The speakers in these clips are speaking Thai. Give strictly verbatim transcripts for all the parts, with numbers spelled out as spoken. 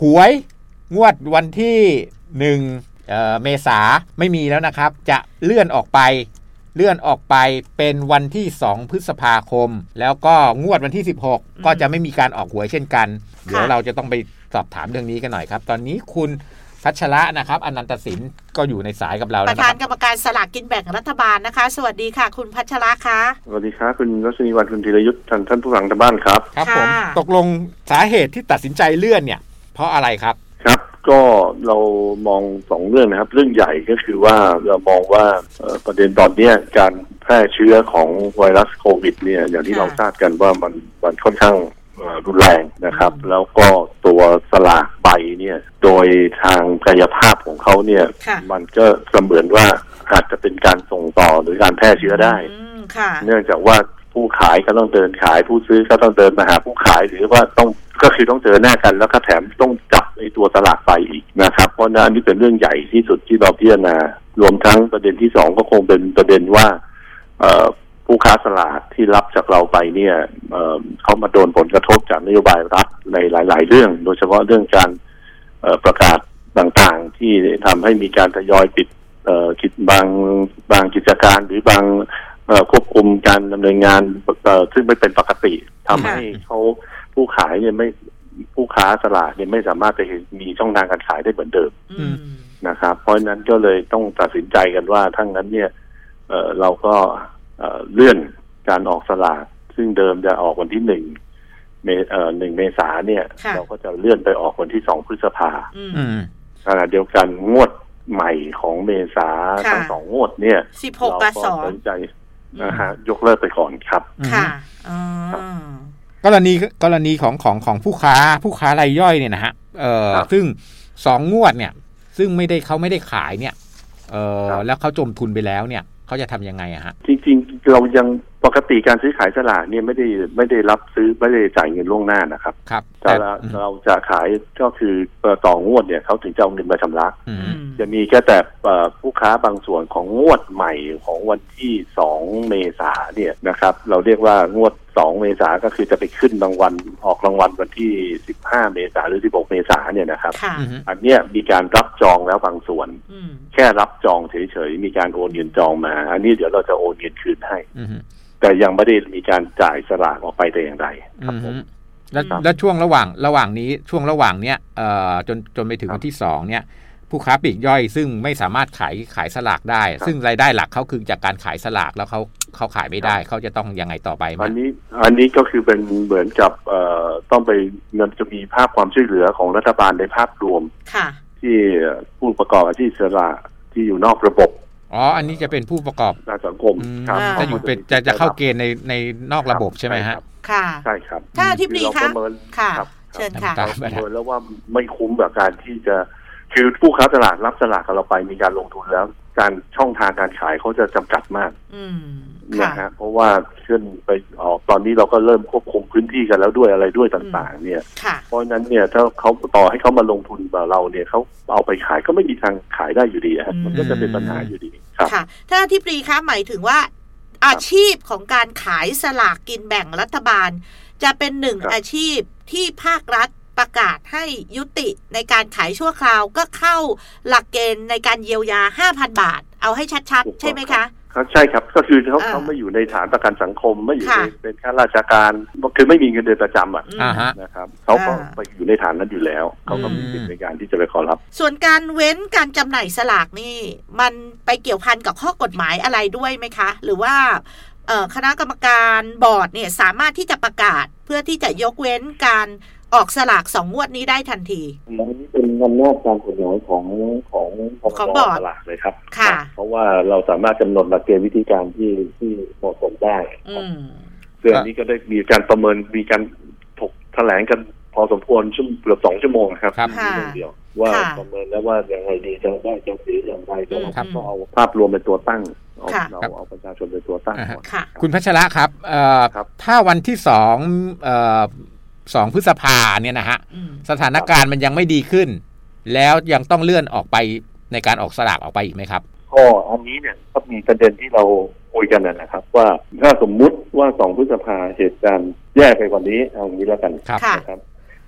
หวยงวดวันที่หนึ่งเอ่อเมษาไม่มีแล้วนะครับจะเลื่อนออกไปเลื่อนออกไปเป็นวันที่สองพฤษภาคมแล้วก็งวดวันที่สิบหกก็จะไม่มีการออกหวยเช่นกันเดี๋ยวเราจะต้องไปสอบถามเรื่องนี้กันหน่อยครับตอนนี้คุณพัชระนะครับอนันตสินก็อยู่ในสายกับเราแล้วนะครับประธานกรรมการสลากกินแบ่งรัฐบาลนะคะสวัสดีค่ะคุณพัชระคะสวัสดีครับคุณรัชนีวรรณคุณธีรยุทธ์ท่านท่านผู้ฟังทางบ้านครับครับผมตกลงสาเหตุที่ตัดสินใจเลื่อนเนี่ยเพราะอะไรครับครับก็เรามองสองเรื่องนะครับเรื่องใหญ่ก็คือว่าเรามองว่าประเด็นตอนนี้การแพร่เชื้อของไวรัสโควิดเนี่ยอย่างที่เราทราบกันว่ามันมันค่อนข้างรุนแรงนะครับแล้วก็ตัวสลากใบเนี่ยโดยทางกายภาพของเขาเนี่ยมันก็เสมือนว่าอาจจะเป็นการส่งต่อหรือการแพร่เชื้อได้เนื่องจากว่าผู้ขายก็ต้องเดินขายผู้ซื้อก็ต้องเดินมาหาผู้ขายหรือว่าต้องก็คือต้องเจอหน้ากันแล้วก็แถมต้องจับไอ้ตัวสลากใบอีกนะครับเพราะนั้นอันนี้เป็นเรื่องใหญ่ที่สุดที่เราพิจารณารวมทั้งประเด็นที่สองก็คงเป็นประเด็นว่าผู้ค้าสลากที่รับจากเราไปเนี่ยเอ่อเขามาโดนผลกระทบจากนโยบายรัฐในหลายๆเรื่องโดยเฉพาะเรื่องการประกาศต่างๆที่ทำให้มีการทยอยปิดกิจบางบางกิจการหรือบางควบคุมการดำเนินงานซึ่งไม่เป็นปกติทำให้เขาผู้ขายเนี่ยไม่ผู้ค้าสลากเนี่ยไม่สามารถไปมีช่องทางการขายได้เหมือนเดิมนะครับเพราะฉะนั้นก็เลยต้องตัดสินใจกันว่าทั้งนั้นเนี่ยเอ่อเราก็เอ่อเลื่อนการออกสลากซึ่งเดิมจะออกวันที่หนึ่งเมเอ่อหนึ่งเมษายนเนี่ยเราก็จะเลื่อนไปออกวันที่สองพฤษภาคมขณะเดียวกันงวดใหม่ของเมษาทั้งสองงวดเนี่ยเราก็ตัดสินใจนะฮะยกเลิกไปก่อนครับค่ะอ๋อกรณีกรณีของของของผู้ค้าผู้ค้ารายย่อยเนี่ยนะฮะเอ่อซึ่งสองงวดเนี่ยซึ่งไม่ได้เขาไม่ได้ขายเนี่ยเอ่อแล้วเขาจมทุนไปแล้วเนี่ยเขาจะทำยังไงอะฮะจริงๆเรายังปกติการซื้อขายสลากเนี่ยไม่ได้ไม่ได้รับซื้อไม่ได้จ่ายเงินล่วงหน้านะครับครับแต่เราจะขายก็คือต่องวดเนี่ยเขาถึงจะเอาเงินมาชำระจะมีแค่แต่ผู้ค้าบางส่วนของงวดใหม่ของวันที่สองเมษายนเนี่ยนะครับเราเรียกว่างวดสองเมษายนก็คือจะไปขึ้นรางวัลออกรางวัลวันที่สิบห้าเมษายนหรือสิบหกเมษายนเนี่ยนะครับอันเนี้ยมีการรับจองแล้วบางส่วนแค่รับจองเฉยๆมีการโอนเงินจองมาอันนี้เดี๋ยวเราจะโอนเงินคืนให้แต่ยังไม่ได้มีการจ่ายสลากออกไปแต่อย่างใดครับผมแล้วแล้วช่วงระหว่างระหว่างนี้ช่วงระหว่างเนี้ยเอ่อจนจนไปถึงวันที่สองเนี่ยผู้ค้าปลีกย่อยซึ่งไม่สามารถขายขายสลากได้ซึ่งรายได้หลักเขาคือจากการขายสลากแล้วเขาเขาขายไม่ได้เขาจะต้องยังไงต่อไปอันนี้อันนี้ก็คือเป็นเหมือนกับเอ่อต้องไปเงินจะมีภาพความช่วยเหลือของรัฐบาลในภาพรวมที่ผู้ประกอบอาชีพสลากที่อยู่นอกระบบอ๋ออันนี้จะเป็นผู้ประกอบการสังคมจะอยู่เป็นจะจะเข้าเกณฑ์ในในนอกระบบใช่ไหมฮะค่ะใช่ครับถ้าที่ปลีคะค่ะเชิญค่ะประเมินแล้วว่าไม่คุ้มกับการที่จะคือผู้ค้าสลากรับสลากกับเราไปมีการลงทุนแล้วการช่องทางการขายเขาจะจำกัดมากนะฮะเพราะว่าขึ้นไปออกตอนนี้เราก็เริ่มควบคุมพื้นที่กันแล้วด้วยอะไรด้วยต่างๆเนี่ยเพราะฉะนั้นเนี่ยถ้าเขาต่อให้เขามาลงทุนกับเราเนี่ยเขาเอาไปขายก็ไม่มีทางขายได้อยู่ดีฮะมันก็จะเป็นปัญหาอยู่ดีครับค่ะถ้าที่ปรีคะหมายถึงว่าอาชีพของการขายสลากกินแบ่งรัฐบาลจะเป็นหนึ่งอาชีพที่ภาครัฐประกาศให้ยุติในการขายชั่วคราวก็เข้าหลักเกณฑ์ในการเยียวยา ห้าพัน บาทเอาให้ชัดๆใช่ไหมคะใช่ครับก็คือเขาเขาไม่อยู่ในฐานประกันสังคมไม่อยู่ในเป็นข้าราชการคือไม่มีเงินเดือนประจำอ่ะนะครับเขาก็ไปอยู่ในฐานนั้นอยู่แล้วเขาก็มีสิทธิในการที่จะไปขอรับส่วนการเว้นการจำหน่ายสลากนี่มันไปเกี่ยวพันกับข้อกฎหมายอะไรด้วยไหมคะหรือว่าคณะกรรมการบอร์ดเนี่ยสามารถที่จะประกาศเพื่อที่จะยกเว้นการออกสลากสองงวดนี้ได้ทันทีมันเป็นอำนาจการกฎหมายของของของบอร์ดสลากเลยครับเพราะว่าเราสามารถกำหนดหลักเกณฑ์วิธีการที่ที่เหมาะสมได้เรื่องนี้ก็ได้มีการประเมินมีการถกแถลงกันพอสมควรชั่วเกือบสองชั่วโมงครับเรื่องเดียวว่าประเมินแล้วว่ายังไงดีจะได้จะเสียอย่างไรก็เอาภาพรวมเป็นตัวตั้งเราเอาประชาชนเป็นตัวตั้งคุณพัชระครับถ้าวันที่สองสองพฤษภาเนี่ยนะฮะสถานการณ์มันยังไม่ดีขึ้นแล้วยังต้องเลื่อนออกไปในการออกสลากออกไปอีกไหมครับก็อันนี้เนี่ยก็มีประเด็นที่เราคุยกันนะครับว่าถ้าสมมุติว่าสองพฤษภาเหตุการณ์แย่ไปกว่านี้เอางี้แล้วกันนะครับ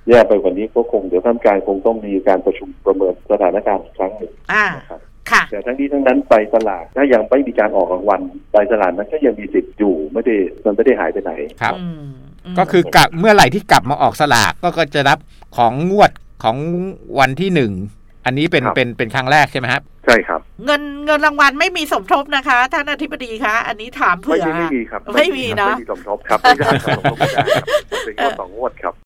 แย่ไปกว่านี้ก็คงเดี๋ยวท่านการคงต้องมีการประชุมประเมินสถานการณ์อีกครั้งหนึ่งนะครับแต่ทั้งนี้ทั้งนั้นใบสลากถ้ายังไม่มีการออกรางวัลใบสลากนั้นก็ยังมีสิทธิ์อยู่ไม่ได้มันไม่ได้หายไปไหนครับก็คือกลับเมื่อไหร่ที่กลับมาออกสลากก็จะรับของงวดของวันที่หนึ่งอันนี้เป็นเป็นเป็นครั้งแรกใช่ไหมครับใช่ครับเงินเงินรางวัลไม่มีสมทบนะคะท่านอธิบดีคะอันนี้ถามเผื่อไม่มีครับไม่มีเนาะไม่มีสมทบครับไม่ได้สมทบไม่ได้ครับเป็นงวดสองงวดครับ